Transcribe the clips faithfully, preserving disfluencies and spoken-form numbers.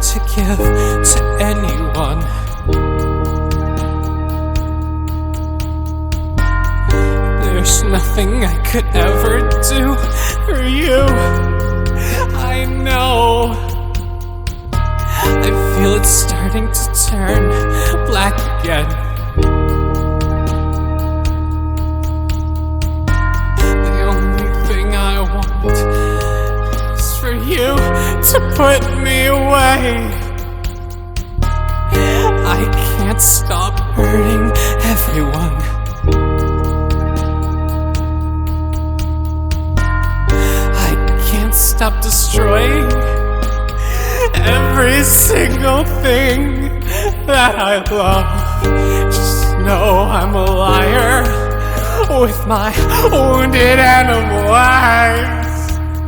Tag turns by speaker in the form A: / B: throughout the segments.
A: to give to anyone. There's nothing I could ever do for you. I know. I feel it starting to turn black again. The only thing I want is for you to put me away. I can't stop hurting everyone. Stop destroying every single thing that I love. Just know I'm a liar with my wounded animal eyes.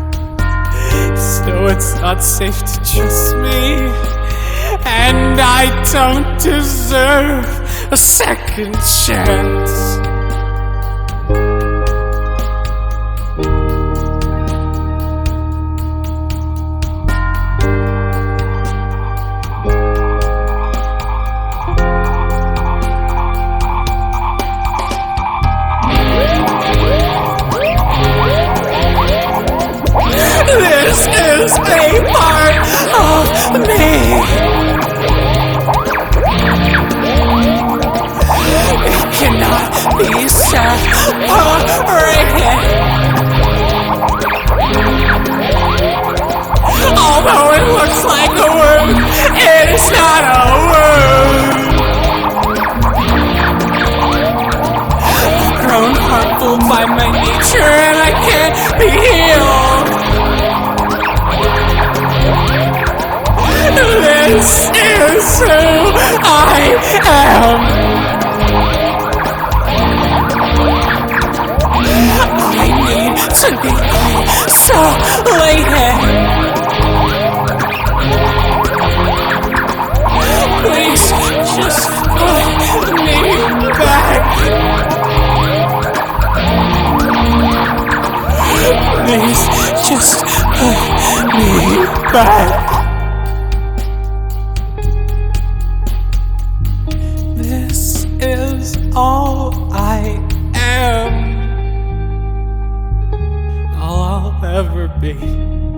A: So it's not safe to trust me, and I don't deserve a second chance. This is a part of me. It cannot be separated. Although it looks like a wound, it is not a wound. I've grown harmful by my nature, and I can't be healed. This is who I am. I need to be isolated. Please just put me back. Please just put me back. This is all I am, all I'll ever be.